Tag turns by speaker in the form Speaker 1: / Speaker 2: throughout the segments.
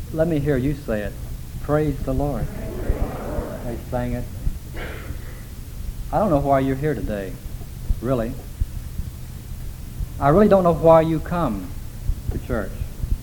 Speaker 1: Let me hear you say it. Praise the Lord. They sang it. I don't know why you're here today, really. I really don't know why you come to church.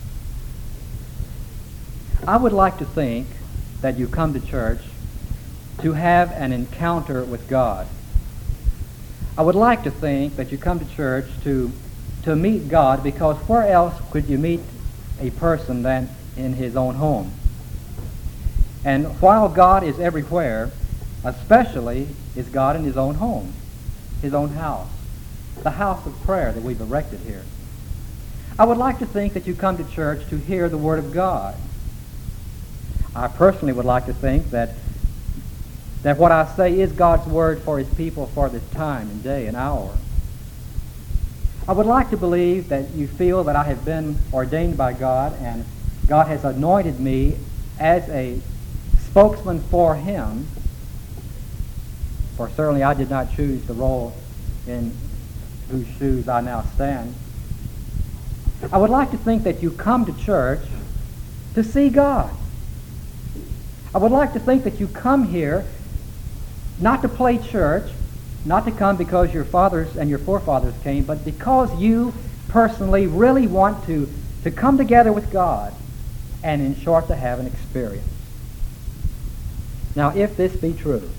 Speaker 1: I would like to think that you come to church to have an encounter with God. I would like to think that you come to church to meet God, because where else could you meet a person than in his own home? And while God is everywhere, especially is God in his own home, his own house, the house of prayer that we've erected here. I would like to think that you come to church to hear the Word of God. I personally would like to think that what I say is God's Word for his people for this time and day and hour. I would like to believe that you feel that I have been ordained by God and God has anointed me as a spokesman for him, for certainly I did not choose the role in whose shoes I now stand. I would like to think that you come to church to see God. I would like to think that you come here not to play church, not to come because your fathers and your forefathers came, but because you personally really want to come together with God and, in short, to have an experience. Now, if this be true,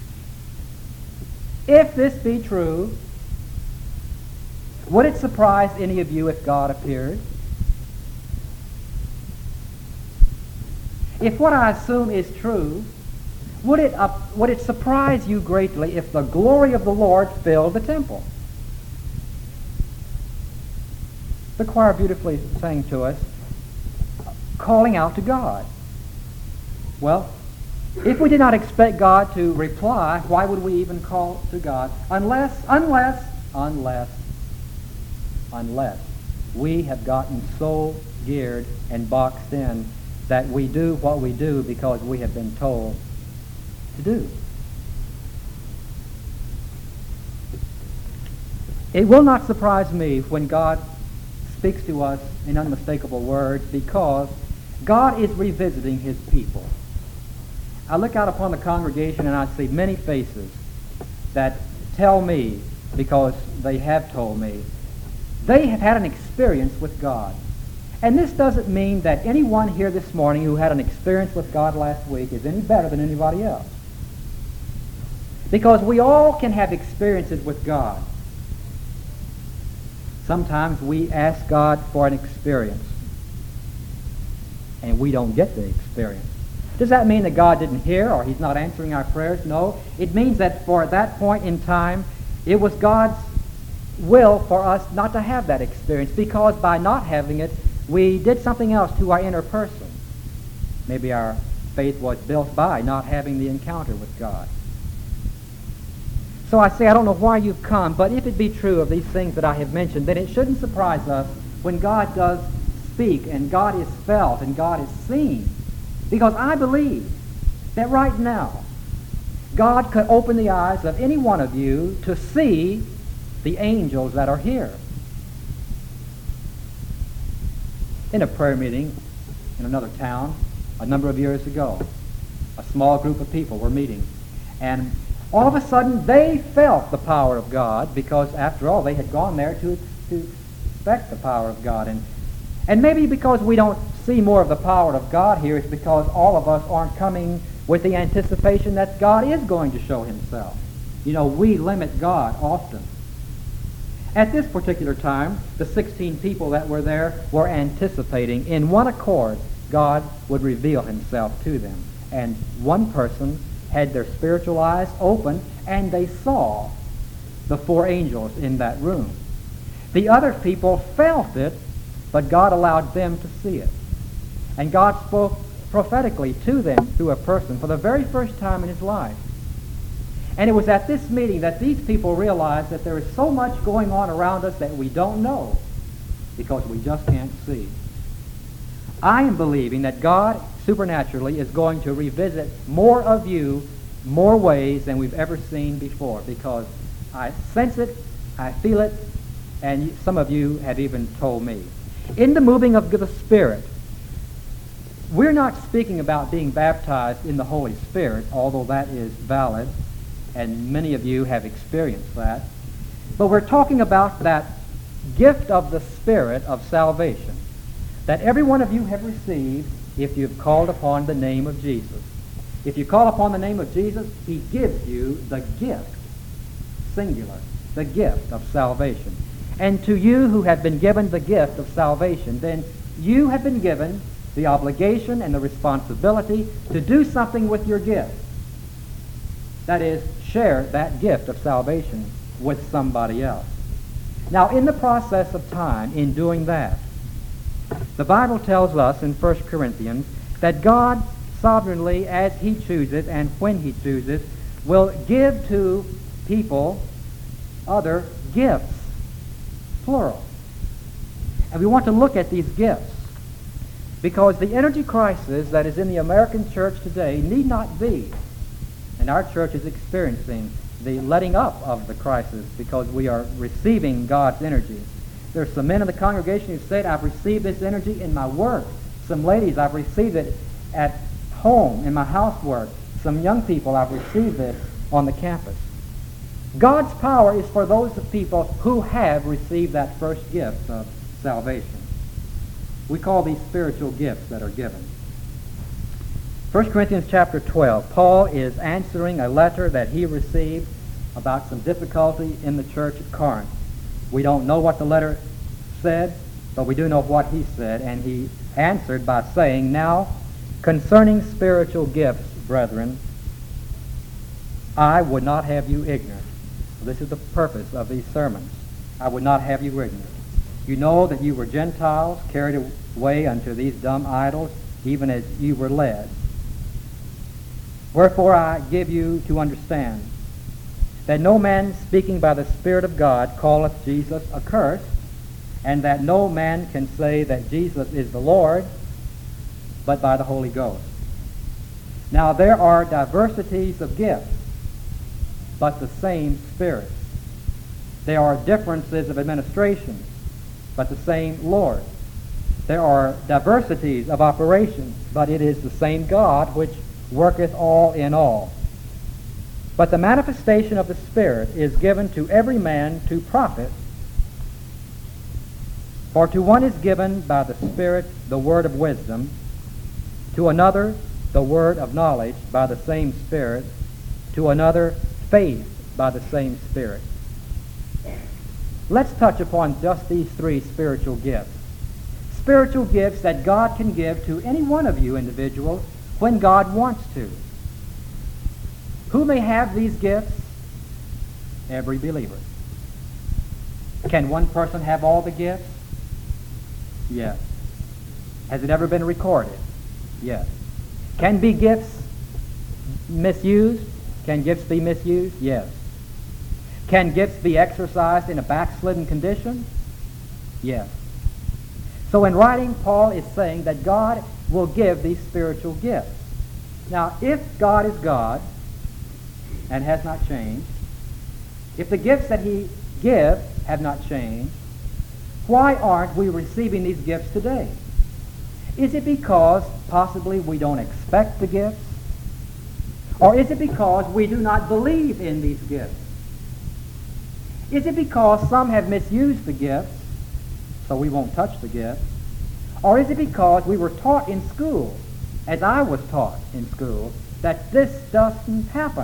Speaker 1: would it surprise any of you if God appeared? If what I assume is true, would it surprise you greatly if the glory of the Lord filled the temple? The choir beautifully sang to us, calling out to God. Well, if we did not expect God to reply, why would we even call to God? Unless we have gotten so geared and boxed in that we do what we do because we have been told to do. It will not surprise me when God speaks to us in unmistakable words, because God is revisiting his people. I look out upon the congregation and I see many faces that tell me, because they have told me, they have had an experience with God. And this doesn't mean that anyone here this morning who had an experience with God last week is any better than anybody else. Because we all can have experiences with God. Sometimes we ask God for an experience, and we don't get the experience. Does that mean that God didn't hear or he's not answering our prayers? No. It means that for that point in time, it was God's will for us not to have that experience, because by not having it, we did something else to our inner person. Maybe our faith was built by not having the encounter with God. So I say, I don't know why you've come, but if it be true of these things that I have mentioned, then it shouldn't surprise us when God does speak and God is felt and God is seen. Because I believe that right now, God could open the eyes of any one of you to see the angels that are here. In a prayer meeting in another town a number of years ago, a small group of people were meeting, and all of a sudden they felt the power of God, because after all they had gone there to expect the power of God. And maybe because we don't see more of the power of God here, it's because all of us aren't coming with the anticipation that God is going to show himself. You know, we limit God often. At this particular time, the 16 people that were there were anticipating in one accord God would reveal himself to them. And one person had their spiritual eyes open, and they saw the 4 angels in that room. The other people felt it, but God allowed them to see it. And God spoke prophetically to them through a person for the very first time in his life. And it was at this meeting that these people realized that there is so much going on around us that we don't know, because we just can't see. I am believing that God supernaturally is going to revisit more of you, more ways than we've ever seen before, because I sense it, I feel it, and some of you have even told me. In the moving of the Spirit, We're not speaking about being baptized in the Holy Spirit, although that is valid, and many of you have experienced that. But we're talking about that gift of the Spirit of salvation that every one of you have received if you've called upon the name of Jesus. If you call upon the name of Jesus, he gives you the gift, singular, the gift of salvation. And to you who have been given the gift of salvation, then you have been given the obligation and the responsibility to do something with your gift. That is, share that gift of salvation with somebody else. Now, in the process of time, in doing that, the Bible tells us in 1 Corinthians that God sovereignly, as he chooses and when he chooses, will give to people other gifts, plural. And we want to look at these gifts because the energy crisis that is in the American church today need not be, and our church is experiencing the letting up of the crisis because we are receiving God's energy. There are some men in the congregation who said, I've received this energy in my work. Some ladies, I've received it at home, in my housework. Some young people, I've received this on the campus. God's power is for those people who have received that first gift of salvation. We call these spiritual gifts that are given. 1 Corinthians chapter 12, Paul is answering a letter that he received about some difficulty in the church at Corinth. We don't know what the letter said, but we do know what he said, and he answered by saying, Now, concerning spiritual gifts, brethren, I would not have you ignorant. This is the purpose of these sermons. I would not have you ignorant. You know that you were Gentiles, carried away unto these dumb idols, even as you were led. Wherefore I give you to understand that no man speaking by the Spirit of God calleth Jesus accursed, and that no man can say that Jesus is the Lord, but by the Holy Ghost. Now there are diversities of gifts, but the same Spirit. There are differences of administration, but the same Lord. There are diversities of operations, but it is the same God which worketh all in all. But the manifestation of the Spirit is given to every man to profit. For to one is given by the Spirit the word of wisdom, to another the word of knowledge by the same Spirit, to another faith by the same Spirit. Let's touch upon just these three spiritual gifts. Spiritual gifts that God can give to any one of you individuals when God wants to. Who may have these gifts? Every believer. Can one person have all the gifts? Yes. Has it ever been recorded? Yes. Can be gifts misused? Can gifts be misused? Yes. Can gifts be exercised in a backslidden condition? Yes. So in writing, Paul is saying that God will give these spiritual gifts. Now, if God is God and has not changed, if the gifts that he gives have not changed, why aren't we receiving these gifts today? Is it because possibly we don't expect the gifts? Or is it because we do not believe in these gifts? Is it because some have misused the gifts, so we won't touch the gifts? Or is it because we were taught in school, as I was taught in school, that this doesn't happen?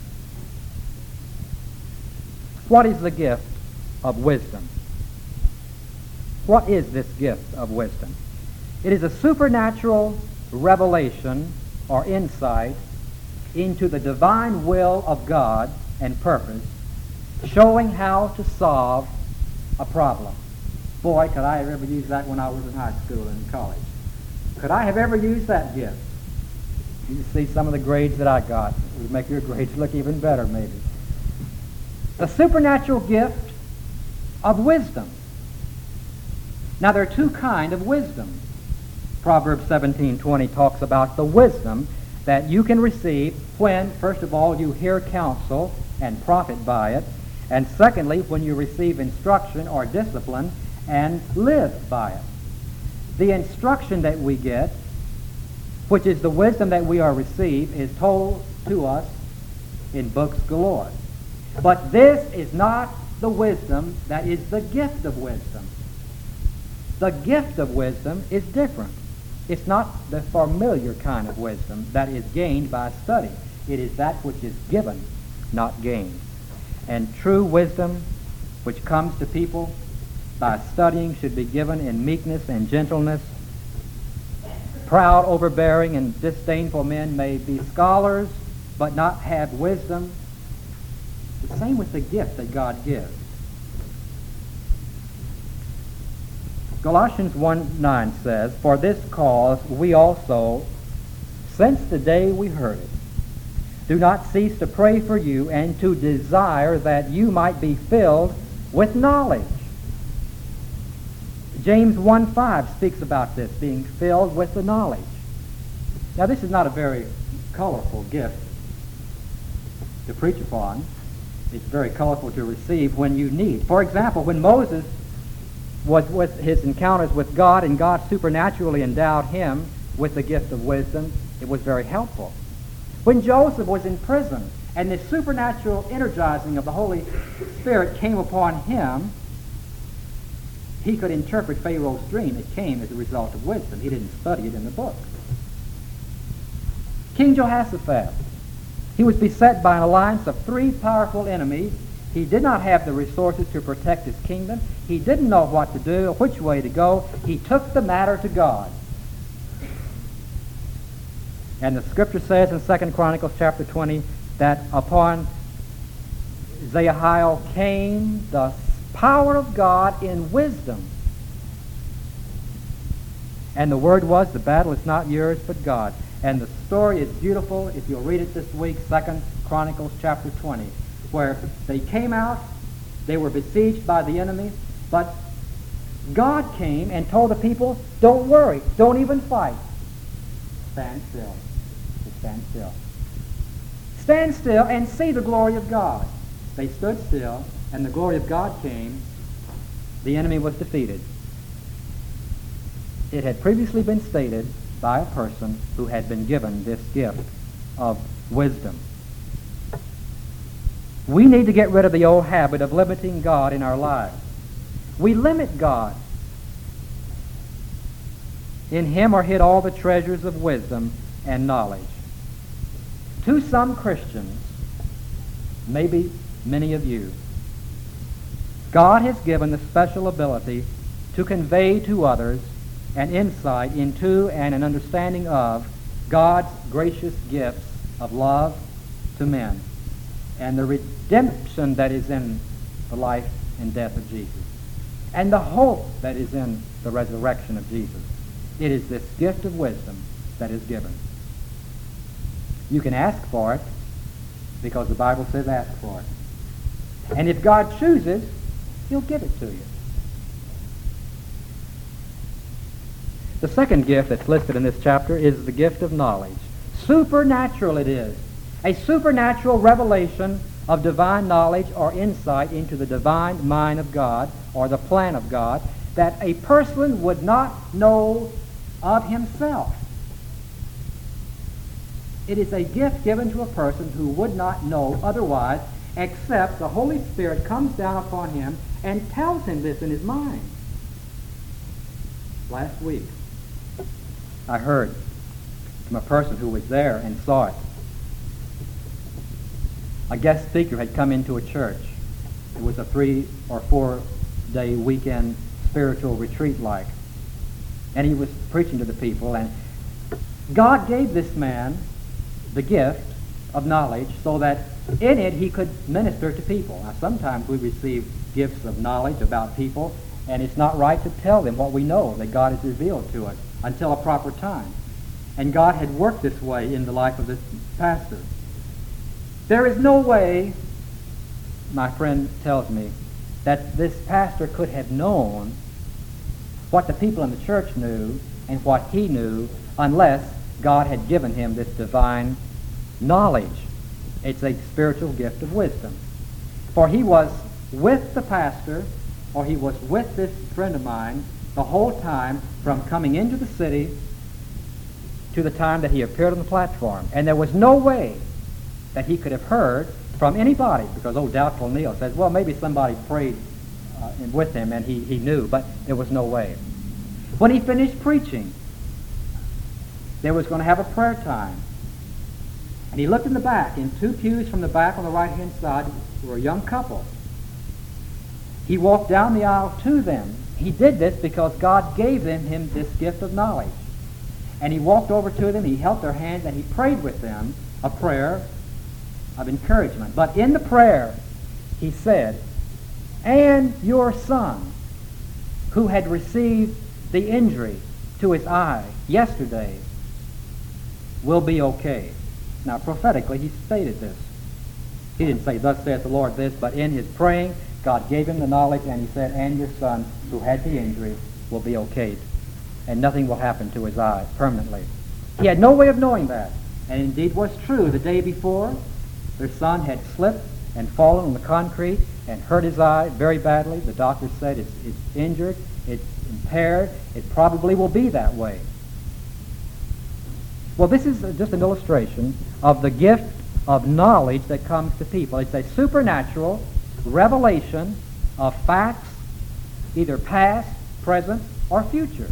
Speaker 1: What is the gift of wisdom? What is this gift of wisdom? It is a supernatural revelation or insight into the divine will of God and purpose, showing how to solve a problem. Boy, could I have ever used that when I was in high school and in college. Could I have ever used that gift? You see some of the grades that I got. It would make your grades look even better, maybe. The supernatural gift of wisdom. Now, there are two kinds of wisdom. Proverbs 17:20 talks about the wisdom that you can receive when, first of all, you hear counsel and profit by it, and secondly, when you receive instruction or discipline and live by it. The instruction that we get which is the wisdom that we are received, is told to us in books galore. But this is not the wisdom that is the gift of wisdom. The gift of wisdom is different. It's not the familiar kind of wisdom that is gained by study. It is that which is given, not gained. And true wisdom, which comes to people by studying, should be given in meekness and gentleness. Proud, overbearing, and disdainful men may be scholars, but not have wisdom. The same with the gift that God gives. Colossians 1:9 says, "For this cause we also, since the day we heard it, do not cease to pray for you and to desire that you might be filled with knowledge." James 1:5 speaks about this, being filled with the knowledge. Now, this is not a very colorful gift to preach upon. It's very colorful to receive when you need. For example, when Moses was with his encounters with God and God supernaturally endowed him with the gift of wisdom, it was very helpful. When Joseph was in prison and the supernatural energizing of the Holy Spirit came upon him, he could interpret Pharaoh's dream. It came as a result of wisdom. He didn't study it in the book. King Jehoshaphat, he was beset by an alliance of 3 powerful enemies. He did not have the resources to protect his kingdom. He didn't know what to do or which way to go. He took the matter to God. And the scripture says in 2 Chronicles chapter 20 that upon Zehael came the power of God in wisdom. And the word was, the battle is not yours but God. And the story is beautiful if you'll read it this week, 2 Chronicles chapter 20, where they came out, they were besieged by the enemy, but God came and told the people, don't worry, don't even fight. Stand still. Just stand still. Stand still and see the glory of God. They stood still, and the glory of God came. The enemy was defeated. It had previously been stated by a person who had been given this gift of wisdom. We need to get rid of the old habit of limiting God in our lives. We limit God. In him are hid all the treasures of wisdom and knowledge. To some Christians, maybe many of you, God has given the special ability to convey to others an insight into and an understanding of God's gracious gifts of love to men and the redemption that is in the life and death of Jesus and the hope that is in the resurrection of Jesus. It is this gift of wisdom that is given. You can ask for it because the Bible says ask for it. And if God chooses, he'll give it to you. The second gift that's listed in this chapter is the gift of knowledge. Supernatural it is. A supernatural revelation of divine knowledge or insight into the divine mind of God or the plan of God that a person would not know of himself. It is a gift given to a person who would not know otherwise, except the Holy Spirit comes down upon him and tells him this in his mind. Last week, I heard from a person who was there and saw it. A guest speaker had come into a church. It was a 3 or 4 day weekend spiritual retreat like. And he was preaching to the people, and God gave this man the gift of knowledge so that in it he could minister to people. Now, sometimes we receive gifts of knowledge about people, and it's not right to tell them what we know that God has revealed to us until a proper time. And God had worked this way in the life of this pastor. There is no way, my friend tells me, that this pastor could have known what the people in the church knew and what he knew unless God had given him this divine knowledge. It's a spiritual gift of wisdom. For he was with the pastor, or he was with this friend of mine the whole time from coming into the city to the time that he appeared on the platform. And there was no way that he could have heard from anybody, because old Doubtful Neil says, well, maybe somebody prayed with him and he knew, but there was no way. When he finished preaching, there was going to have a prayer time. And he looked in the back. In 2 pews from the back on the right-hand side were a young couple. He walked down the aisle to them. He did this because God gave him this gift of knowledge. And he walked over to them, he held their hands, and he prayed with them a prayer of encouragement. But in the prayer, he said, and your son, who had received the injury to his eye yesterday, will be okay. Now, prophetically, he stated this. He didn't say, thus saith the Lord this, but in his praying, God gave him the knowledge, and he said, and your son, who had the injury, will be okay, and nothing will happen to his eye permanently. He had no way of knowing that, and indeed was true. The day before, their son had slipped and fallen on the concrete and hurt his eye very badly. The doctor said it's injured, it's impaired, it probably will be that way. Well, this is just an illustration of the gift of knowledge that comes to people. It's a supernatural revelation of facts, either past, present, or future,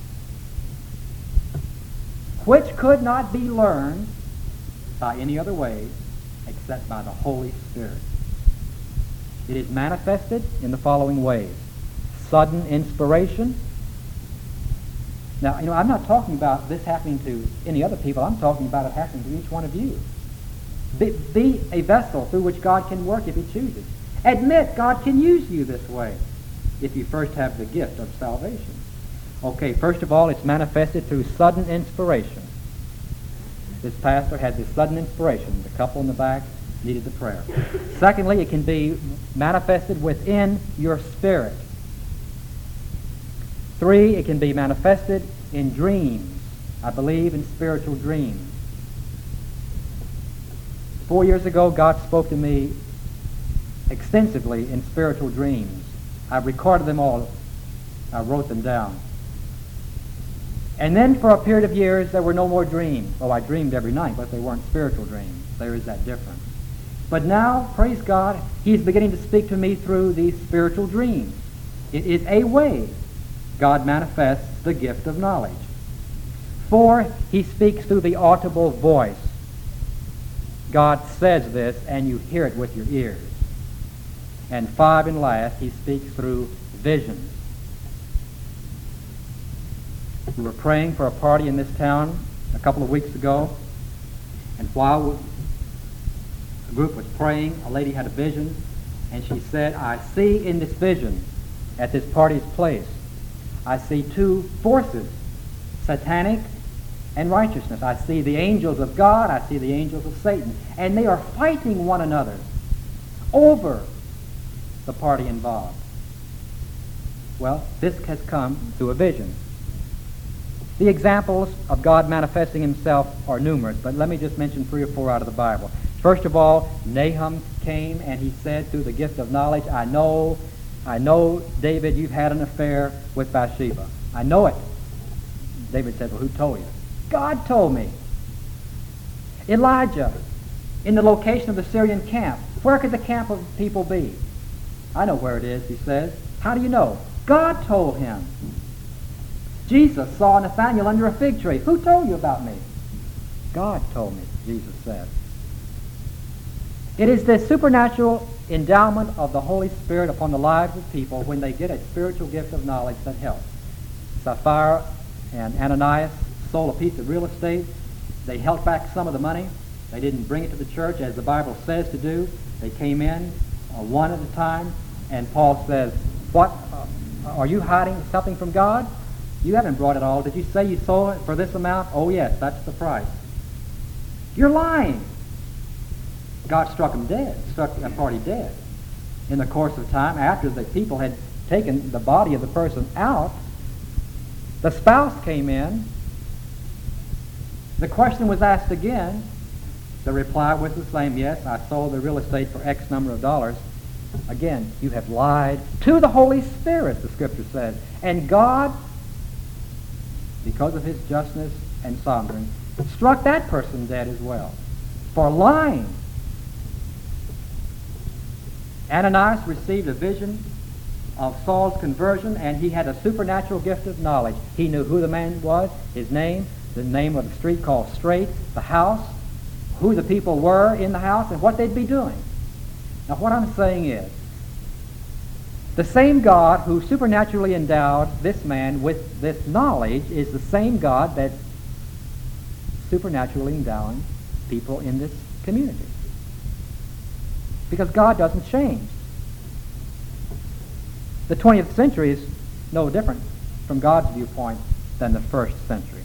Speaker 1: which could not be learned by any other way except by the Holy Spirit. It is manifested in the following ways. Sudden inspiration. Now, I'm not talking about this happening to any other people. I'm talking about it happening to each one of you. Be a vessel through which God can work if he chooses. Admit God can use you this way if you first have the gift of salvation. Okay, first of all, it's manifested through sudden inspiration. This pastor had this sudden inspiration. The couple in the back needed the prayer. Secondly, it can be manifested within your spirit. 3, it can be manifested in dreams. I believe in spiritual dreams. 4 years ago, God spoke to me extensively in spiritual dreams. I recorded them all. I wrote them down. And then for a period of years, there were no more dreams. Oh, I dreamed every night, but they weren't spiritual dreams. There is that difference. But now, praise God, he's beginning to speak to me through these spiritual dreams. It is a way God manifests the gift of knowledge. 4, he speaks through the audible voice. God says this, and you hear it with your ears. And 5, and last, he speaks through visions. We were praying for a party in this town a couple of weeks ago, and while the group was praying, a lady had a vision, and she said, I see in this vision at this party's place, I see 2 forces, satanic and righteousness. I see the angels of God, I see the angels of Satan, and they are fighting one another over the party involved. Well, this has come through a vision. The examples of God manifesting himself are numerous, but let me just mention 3 or 4 out of the Bible. First of all, Nahum came and he said through the gift of knowledge, I know, David, you've had an affair with Bathsheba. I know it. David said, well, who told you? God told me. Elijah, in the location of the Syrian camp, where could the camp of people be? I know where it is, he says. How do you know? God told him. Jesus saw Nathanael under a fig tree. Who told you about me? God told me, Jesus said. It is this supernatural endowment of the Holy Spirit upon the lives of people when they get a spiritual gift of knowledge that helps. Sapphira and Ananias sold a piece of real estate. They held back some of the money. They didn't bring it to the church as the Bible says to do. They came in one at a time, and Paul says, what, are you hiding something from God? You haven't brought it all. Did you say you sold it for this amount? Oh yes, that's the price. You're lying. God struck him dead, struck that party dead. In the course of time, after the people had taken the body of the person out, the spouse came in. The question was asked again. The reply was the same, yes, I sold the real estate for X number of dollars. Again, you have lied to the Holy Spirit, the Scripture says. And God, because of his justness and Sondren, struck that person dead as well for lying. Ananias received a vision of Saul's conversion, and he had a supernatural gift of knowledge. He knew who the man was, his name, the name of the street called Straight, the house, who the people were in the house, and what they'd be doing. Now what I'm saying is, the same God who supernaturally endowed this man with this knowledge is the same God that's supernaturally endowing people in this community. Because God doesn't change. The 20th century is no different from God's viewpoint than the first century.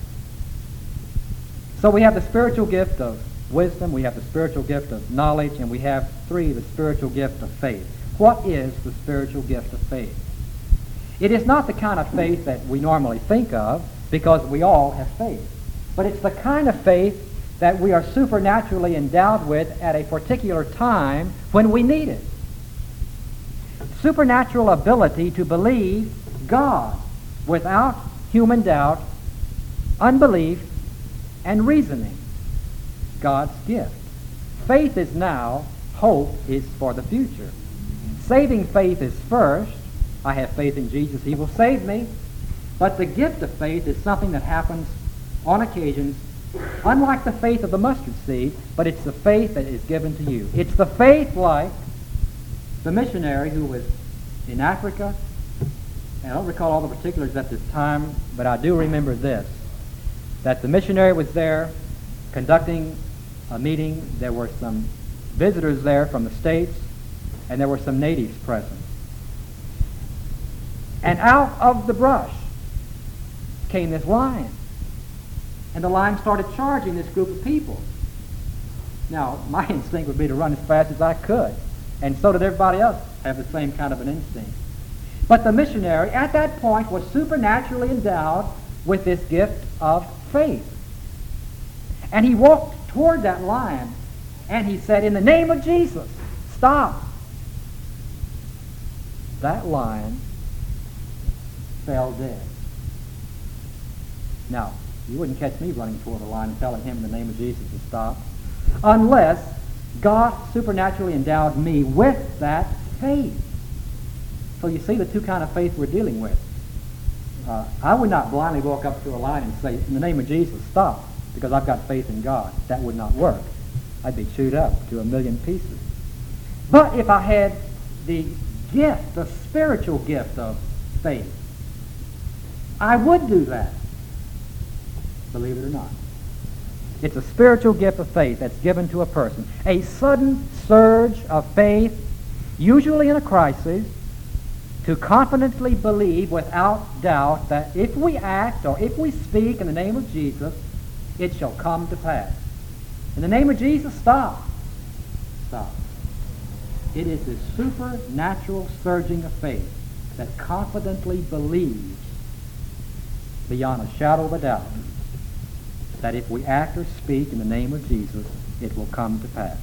Speaker 1: So we have the spiritual gift of wisdom, we have the spiritual gift of knowledge, and we have the spiritual gift of faith. What is the spiritual gift of faith? It is not the kind of faith that we normally think of, because we all have faith. But it's the kind of faith that we are supernaturally endowed with at a particular time when we need it. Supernatural ability to believe God without human doubt, unbelief, and reasoning. God's gift. Faith is now, hope is for the future. Saving faith is first. I have faith in Jesus, he will save me. But the gift of faith is something that happens on occasions, unlike the faith of the mustard seed, but it's the faith that is given to you. It's the faith like the missionary who was in Africa. And I don't recall all the particulars at this time, but I do remember this, that the missionary was there conducting a meeting. There were some visitors there from the States, and there were some natives present. And out of the brush came this lion. And the lion started charging this group of people. Now, my instinct would be to run as fast as I could. And so did everybody else have the same kind of an instinct. But the missionary, at that point, was supernaturally endowed with this gift of faith. And he walked toward that lion, and he said, "In the name of Jesus, stop." That lion fell dead. Now, you wouldn't catch me running toward a lion and telling him in the name of Jesus to stop, unless God supernaturally endowed me with that faith. So you see the two kind of faith we're dealing with. I would not blindly walk up to a lion and say, "In the name of Jesus, stop," because I've got faith in God. That would not work. I'd be chewed up to a million pieces. But if I had the gift, the spiritual gift of faith, I would do that. Believe it or not. It's a spiritual gift of faith that's given to a person. A sudden surge of faith, usually in a crisis, to confidently believe without doubt that if we act or if we speak in the name of Jesus, it shall come to pass. In the name of Jesus, stop. Stop. It is this supernatural surging of faith that confidently believes beyond a shadow of a doubt that if we act or speak in the name of Jesus, it will come to pass.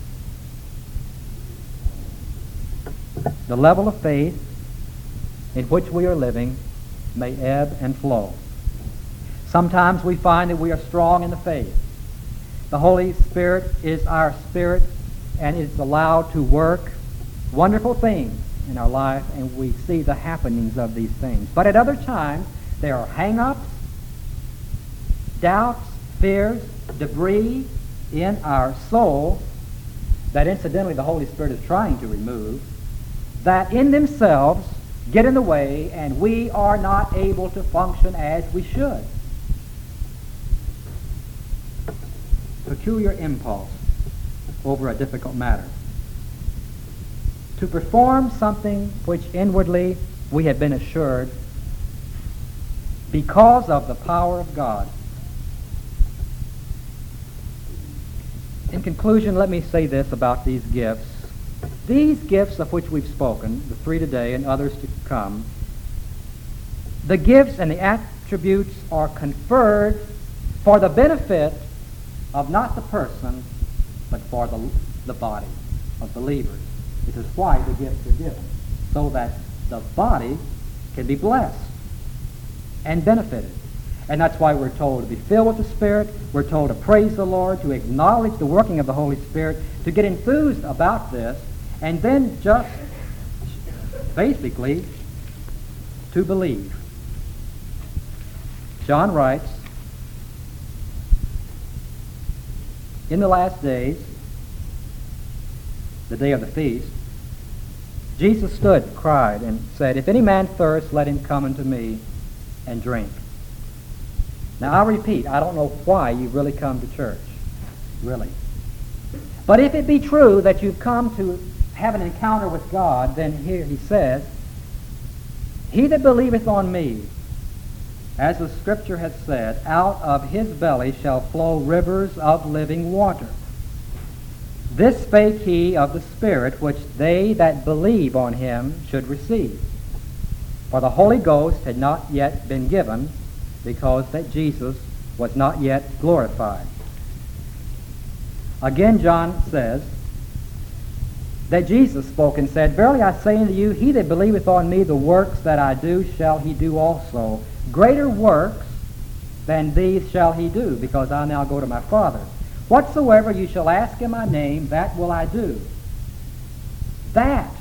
Speaker 1: The level of faith in which we are living may ebb and flow. Sometimes we find that we are strong in the faith. The Holy Spirit is our spirit, and it's allowed to work wonderful things in our life, and we see the happenings of these things. But at other times, there are hang-ups, doubts, fears, debris in our soul that incidentally the Holy Spirit is trying to remove, that in themselves get in the way, and we are not able to function as we should. Peculiar impulse over a difficult matter. To perform something which inwardly we have been assured because of the power of God. In conclusion, let me say this about these gifts. These gifts of which we've spoken, the three today and others to come, the gifts and the attributes are conferred for the benefit of not the person, but for the body of believers. This is why the gifts are given, so that the body can be blessed and benefited. And that's why we're told to be filled with the Spirit. We're told to praise the Lord, to acknowledge the working of the Holy Spirit, to get enthused about this, and then just basically to believe. John writes, in the last days, the day of the feast, Jesus stood, cried, and said, "If any man thirst, let him come unto me and drink." Now, I'll repeat, I don't know why you really come to church, really. But if it be true that you've come to have an encounter with God, then here he says, "He that believeth on me, as the Scripture has said, out of his belly shall flow rivers of living water. This spake he of the Spirit, which they that believe on him should receive. For the Holy Ghost had not yet been given, because that Jesus was not yet glorified." Again, John says that Jesus spoke and said, "Verily I say unto you, he that believeth on me, the works that I do shall he do also. Greater works than these shall he do, because I now go to my Father. Whatsoever you shall ask in my name, that will I do." That.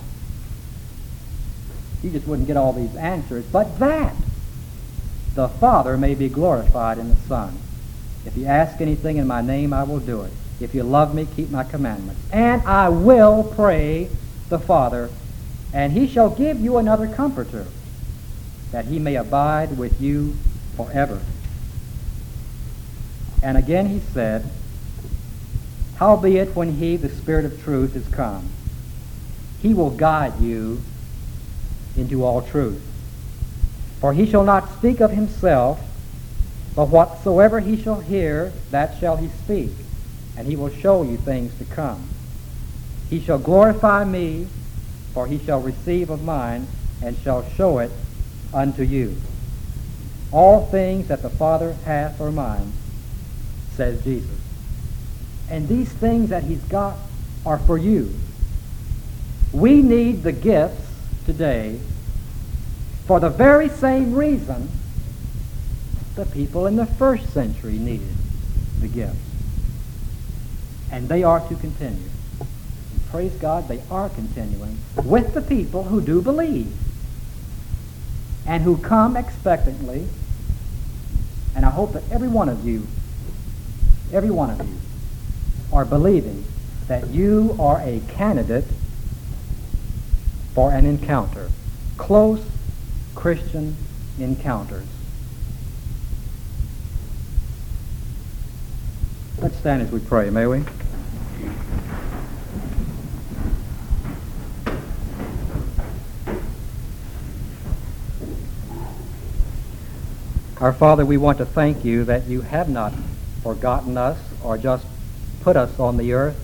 Speaker 1: You just wouldn't get all these answers, but that the Father may be glorified in the Son. If you ask anything in my name, I will do it. If you love me, keep my commandments. And I will pray the Father, and he shall give you another Comforter, that he may abide with you forever. And again he said, "Howbeit when he, the Spirit of truth, is come, he will guide you into all truth. For he shall not speak of himself, but whatsoever he shall hear, that shall he speak, and he will show you things to come. He shall glorify me, for he shall receive of mine, and shall show it unto you. All things that the Father hath are mine," says Jesus. And these things that he's got are for you. We need the gifts today for the very same reason the people in the first century needed the gifts. And they are to continue. And praise God, they are continuing with the people who do believe and who come expectantly. And I hope that every one of you are believing that you are a candidate for an encounter, close Christian encounters. Let's stand as we pray, may we? Our Father, we want to thank you that you have not forgotten us or just put us on the earth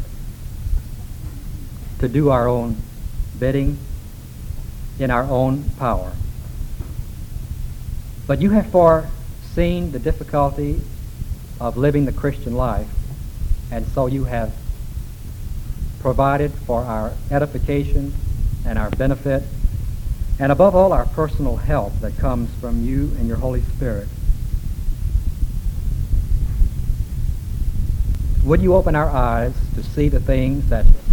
Speaker 1: to do our own bidding in our own power. But you have foreseen the difficulty of living the Christian life, and so you have provided for our edification and our benefit, and above all, our personal help that comes from you and your Holy Spirit. Would you open our eyes to see the things that